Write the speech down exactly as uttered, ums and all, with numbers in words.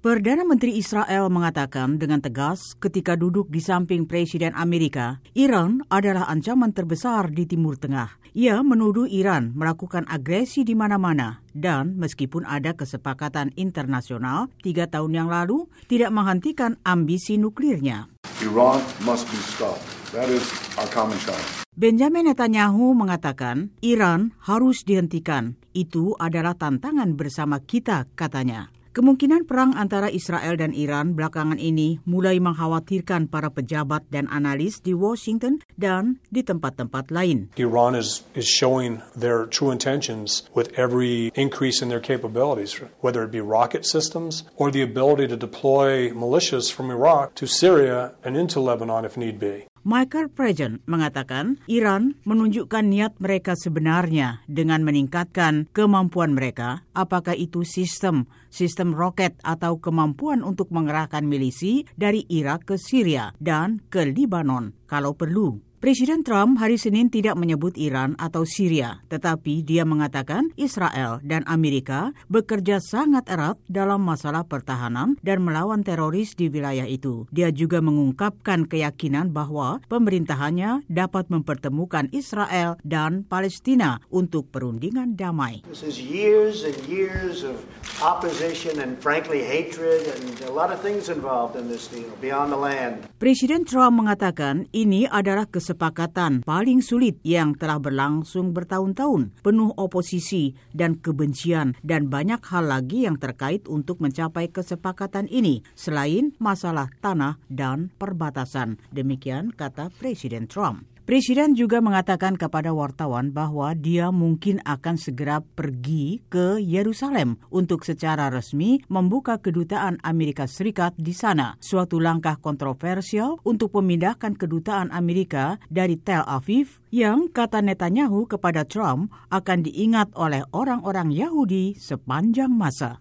Perdana Menteri Israel mengatakan dengan tegas ketika duduk di samping Presiden Amerika, Iran adalah ancaman terbesar di Timur Tengah. Ia menuduh Iran melakukan agresi di mana-mana dan meskipun ada kesepakatan internasional tiga tahun yang lalu, tidak menghentikan ambisi nuklirnya. Iran must be stopped. That is our common challenge. Benjamin Netanyahu mengatakan Iran harus dihentikan. Itu adalah tantangan bersama kita, katanya. Kemungkinan perang antara Israel dan Iran belakangan ini mulai mengkhawatirkan para pejabat dan analis di Washington dan di tempat-tempat lain. Iran is, is showing their true intentions with every increase in their capabilities, whether it be rocket systems or the ability to deploy militias from Iraq to Syria and into Lebanon if need be. Michael Prejean mengatakan Iran menunjukkan niat mereka sebenarnya dengan meningkatkan kemampuan mereka, apakah itu sistem, sistem roket atau kemampuan untuk mengerahkan milisi dari Irak ke Syria dan ke Lebanon kalau perlu. Presiden Trump hari Senin tidak menyebut Iran atau Syria, tetapi dia mengatakan Israel dan Amerika bekerja sangat erat dalam masalah pertahanan dan melawan teroris di wilayah itu. Dia juga mengungkapkan keyakinan bahwa pemerintahannya dapat mempertemukan Israel dan Palestina untuk perundingan damai. This is years and years of opposition and frankly hatred and a lot of things involved in this deal beyond the land. Presiden Trump mengatakan ini adalah kesepakatan paling sulit yang telah berlangsung bertahun-tahun, penuh oposisi dan kebencian dan banyak hal lagi yang terkait untuk mencapai kesepakatan ini selain masalah tanah dan perbatasan. Demikian kata Presiden Trump. Presiden juga mengatakan kepada wartawan bahwa dia mungkin akan segera pergi ke Yerusalem untuk secara resmi membuka kedutaan Amerika Serikat di sana. Suatu langkah kontroversial untuk memindahkan kedutaan Amerika dari Tel Aviv yang kata Netanyahu kepada Trump akan diingat oleh orang-orang Yahudi sepanjang masa.